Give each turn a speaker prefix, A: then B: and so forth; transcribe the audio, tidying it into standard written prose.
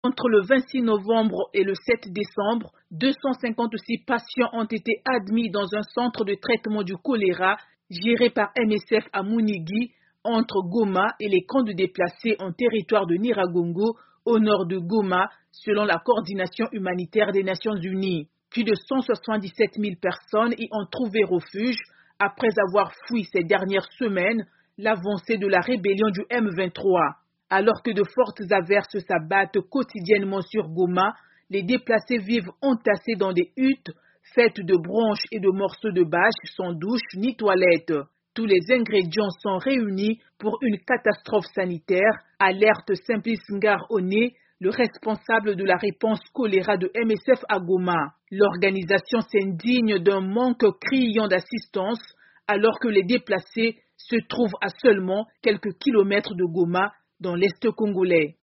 A: Entre le 26 novembre et le 7 décembre, 256 patients ont été admis dans un centre de traitement du choléra géré par MSF à Mounigui, entre Goma et les camps de déplacés en territoire de Niragongo, au nord de Goma, selon la coordination humanitaire des Nations Unies. Plus de 177 000 personnes y ont trouvé refuge après avoir fui ces dernières semaines l'avancée de la rébellion du M23. Alors que de fortes averses s'abattent quotidiennement sur Goma, les déplacés vivent entassés dans des huttes faites de branches et de morceaux de bâches sans douche ni toilette. Tous les ingrédients sont réunis pour une catastrophe sanitaire, alerte Simplice Ngar Oné, le responsable de la réponse choléra de MSF à Goma. L'organisation s'indigne d'un manque criant d'assistance alors que les déplacés se trouvent à seulement quelques kilomètres de Goma dans l'Est congolais.